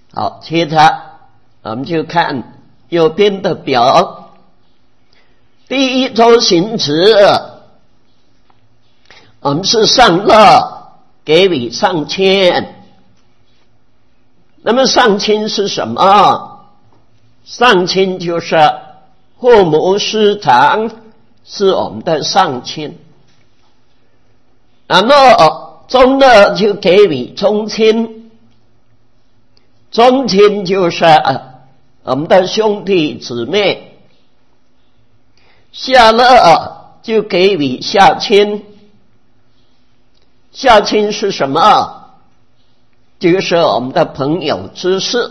好，接着我们就看右边的表，第一周行持，我们是上乐给予上谦。那么上谦是什么？上谦就是父母师长是我们的上谦，那么中乐就给予中谦，中谦就是我们的兄弟姊妹，下乐就给予下谦。下谦是什么？就是我们的朋友之事，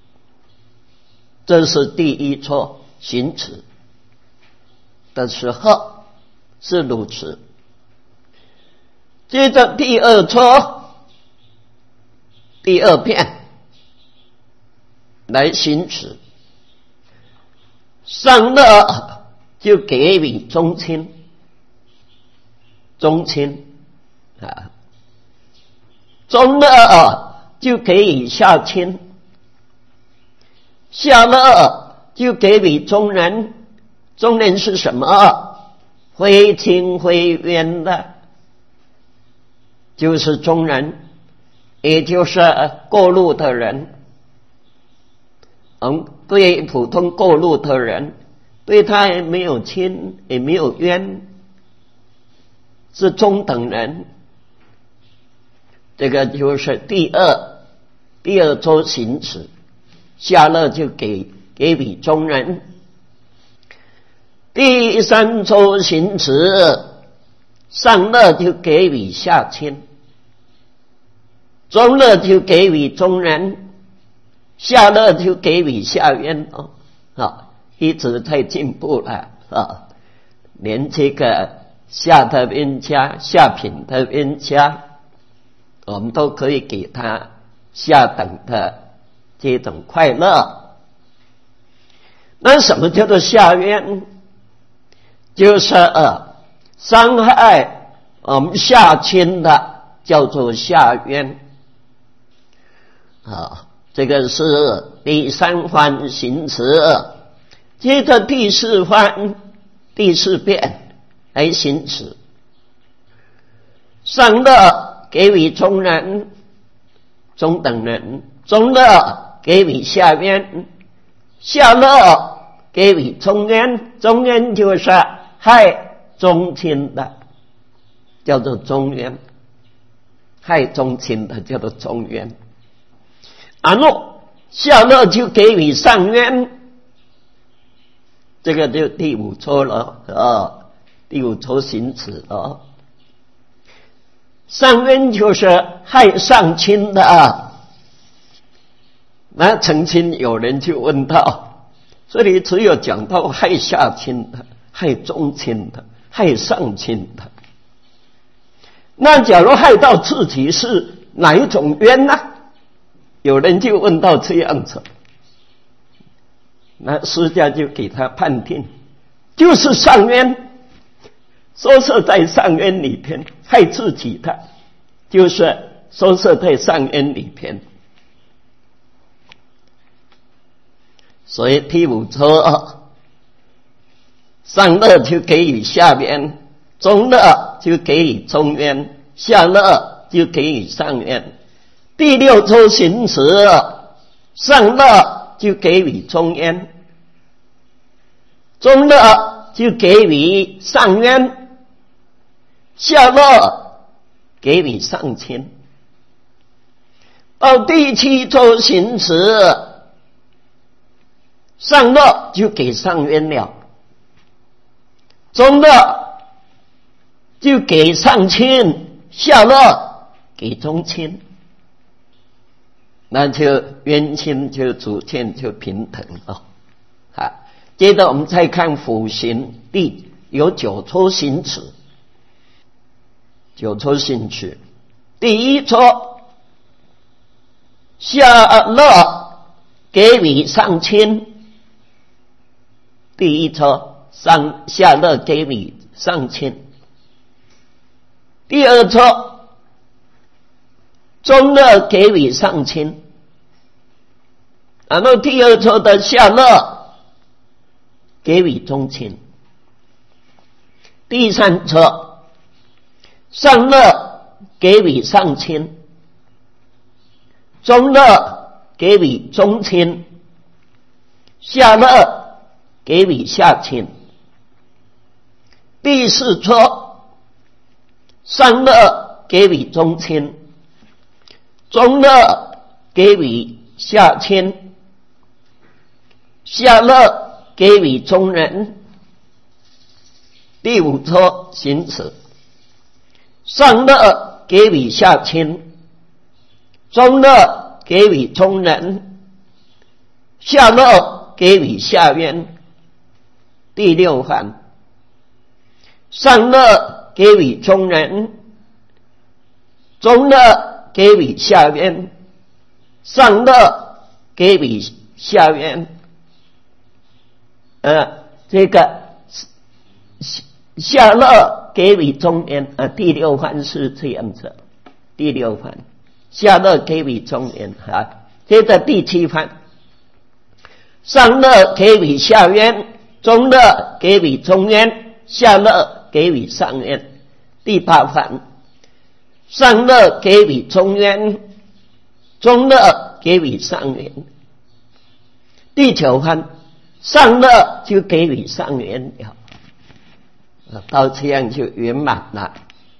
这是第一撮行持的时候是如此。接着第二撮第二遍来行持，上乐就给予中谦，中谦中乐就给予下谦，下乐就给予中人。中人是什么？非亲非缘的，就是中人，也就是过路的人。对普通过路的人，对他也没有亲也没有冤，是中等人。这个就是第二周行持，下乐就给予中人。第三周行持，上乐就给予下谦，中乐就给予中人，下乐就给予下冤一直在进步了连这个下的冤家、下品的冤家，我们都可以给他下等的这种快乐。那什么叫做下冤？就是伤害我们下谦的叫做下冤这个是第三番行持。接着第四番第四遍来行持，上乐给予中人、中等人，中乐给予下冤，下乐给予中冤。中冤就是害中亲的，叫做中冤；害中亲的叫做中冤。然后下乐就给予上冤，这个就第五撮了第五撮行持上冤就是害上亲的那曾经有人就问到，这里只有讲到害下亲的、害中亲的、害上亲的，那假如害到自己是哪一种冤呢？有人就问到这样子，那释迦就给他判定，就是上冤，说是在上冤里边害自己的，就是说是在上冤里边。所以第五撮，上乐就给予下冤，中乐就给予中冤，下乐就给予上冤。第六撮行持，上乐就给予中冤，中乐就给予上冤，下乐给予上谦。到第七撮行持，上乐就给上冤了，中乐就给上谦，下乐给中谦，那就冤亲就逐渐就平等了接着我们再看辅行，有九撮行持。九撮行持，第一撮下乐给予上谦，第一撮下乐给予上谦。第二撮中乐给予上谦， 然后第二册的下乐给予中亲，第三册上乐给予上亲，中乐给予中亲，下乐给予下亲。第四册上乐给予中亲，中乐给予下亲，下乐给予中人。第五册行此，上乐给予下亲，中乐给予中人，下乐给予下渊。第六番，上乐给予中人，中乐给予下渊，上乐给予下渊。这个下乐给予中原，第六番是这样子。第六番，下乐给予中原啊。接着第七番，上乐给予下渊，中乐给予中渊，下乐给予上渊。第八番，上乐给予中渊，中乐给予上渊。第九番，上乐就给予上渊了。到这样就圆满了。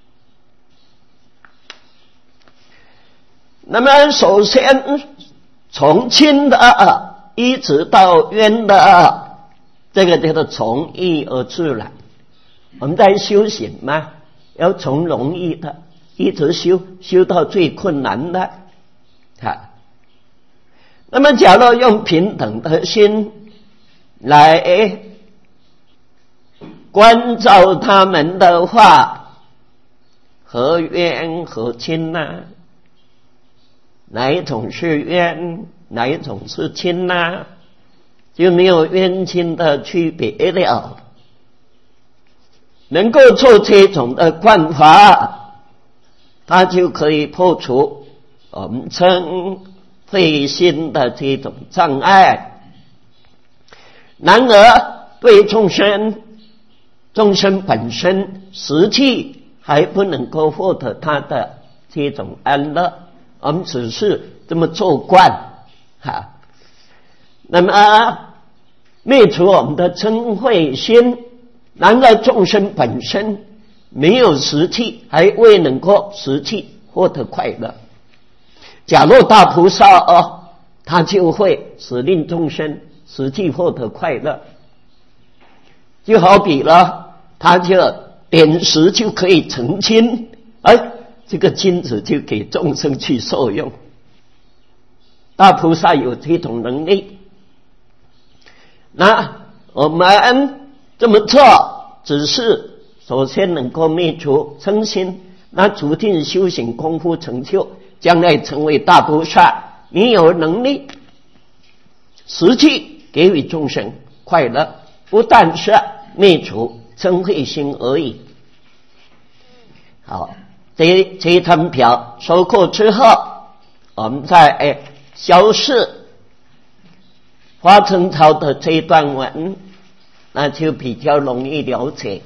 那么首先从亲的一直到渊的，这个叫做从易而自然。我们在修行嘛，要从容易的一直修到最困难的。那么假如用平等的心来关照他们的话，何冤何亲啊？哪一种是冤，哪一种是亲啊？就没有冤亲的区别了。能够做这种的观法，它就可以破除我们称慧心的这种障碍。然而对众生本身实际还不能够获得他的这种安乐，我们只是这么做惯那么灭除我们的嗔恚心，然而众生本身没有实际，还未能够实际获得快乐。假若大菩萨他就会使令众生实际获得快乐。就好比了，他就点石就可以成金，这个金子就给众生去受用。大菩萨有这种能力。那我们这么做，只是首先能够灭除嗔心，那逐渐修行功夫成就，将来成为大菩萨，你有能力实际给予众生快乐，不但是灭除嗔恚心而已。好，这一堂表收过之后，我们再消释华澄曹的这一段文，那就比较容易了解。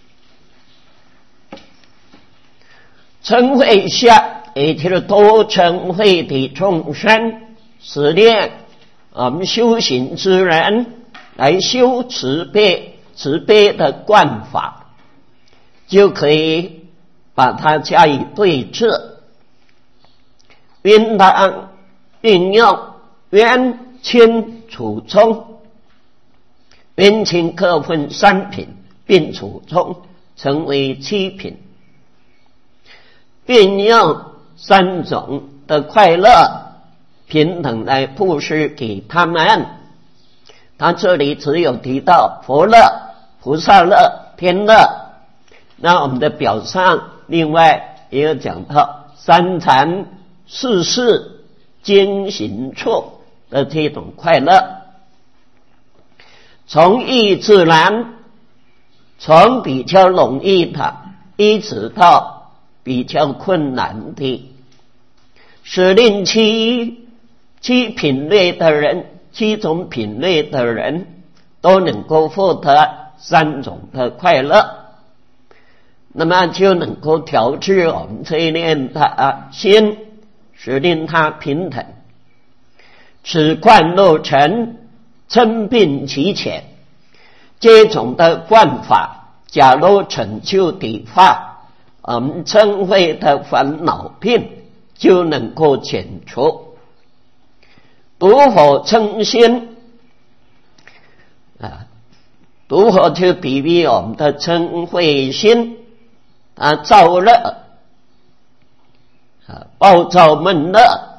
嗔恚下，也就是多嗔恚的众生，使令我们修行之人来修慈悲的观法，就可以把它加以对治。应当运用冤亲处冲，冤亲各分三品，并处冲成为七品，运用三种的快乐平等来布施给他们。他这里只有提到佛乐、菩萨乐、天乐，那我们的表上另外也有讲到三禅四事精行处的这种快乐。从易至难，从比较容易的一直到比较困难的，使令其品类的人 7种品类的人都能够获得3种的快乐，那么就能够调制我们这一念的心，使令它平等。此观若成，称病其浅。这种的观法，假如成就的话，我们称谓的烦恼病就能够减除。如何称心如何去比喻我们的嗔恚心燥热暴躁闷热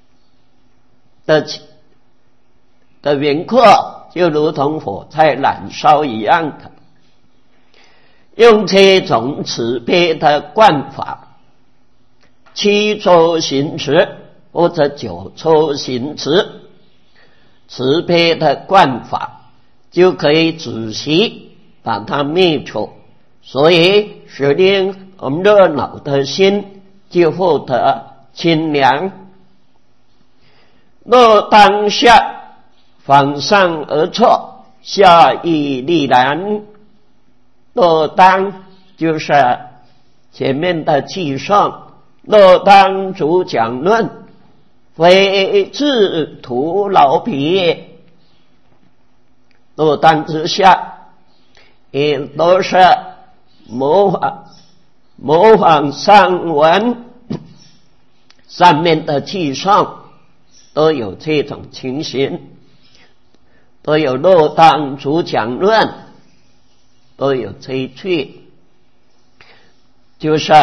的缘故，就如同火柴燃烧一样的。用这种慈悲的观法，7处行持或者9处行持，慈悲的观法就可以仔细把它灭除，所以使令我们热恼的心就获得清凉。若当下反上而错，下亦力然。若当就是前面的记上，若当主讲论，非自徒劳疲。若当之下，也都是模仿上文上面的记上都有这种情形，都有若当主讲论，都有这一句，就是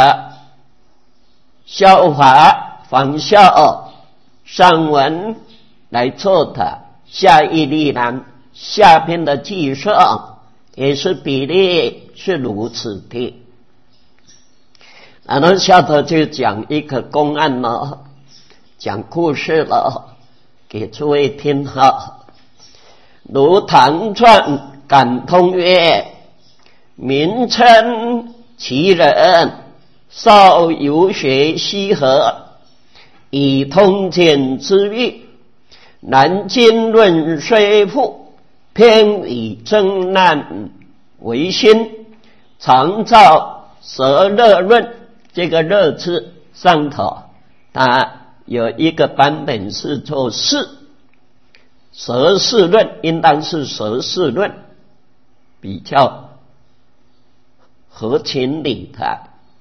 效法仿效上文来做的。下亦力然，下边的记上也是比例是如此的。然后下头就讲一个公案了，讲故事了，给诸位听哈。如唐传感通曰：名称其人，少游学西河，以通鉴之欲。南经论虽富，偏以征难为心。常造舌热论，这个热字上头它有一个版本是做事，舌事论应当是舌事论，比较合情理的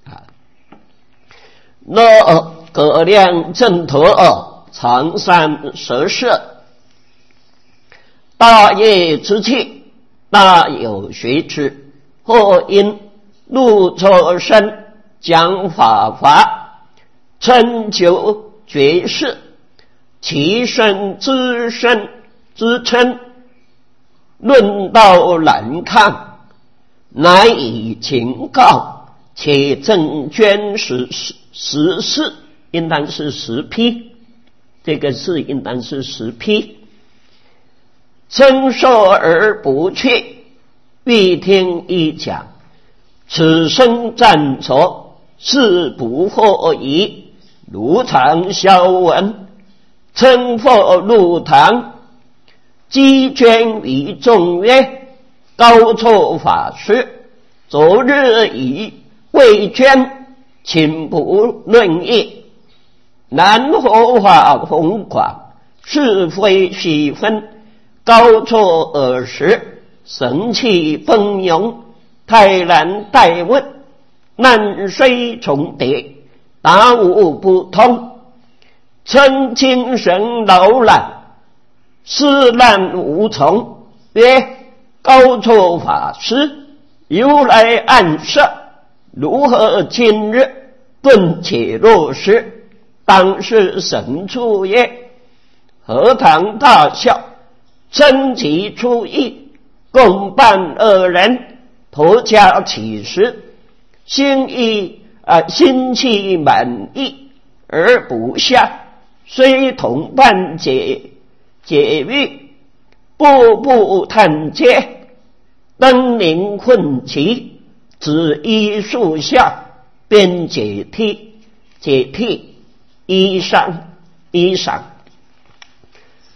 若葛亮正陀常善舌色，大业之气，大有学之。或因入错身，讲法，称求绝世，其身之身之称，论道难抗，难以情告，且正捐十事，应当是10批。这个事应当是10批，称受而不去，必听一讲，此生暂着，是不获疑。如常消文，称佛入堂，积捐于众曰：高错法师，昨日已未捐，请不论议。南佛法宏广，是非细分，高错耳识，神气奔涌，泰然待问，难虽重叠，答无不通。称精神劳懒，思难无从，曰：高错法师，由来暗设，如何今日顿且落实？当是神处也。荷塘大笑，称其出意，共伴2人，投家起时，心气满意而不下，虽同伴解欲，步步探阶，灯灵困其，只一树下，便解涕衣裳。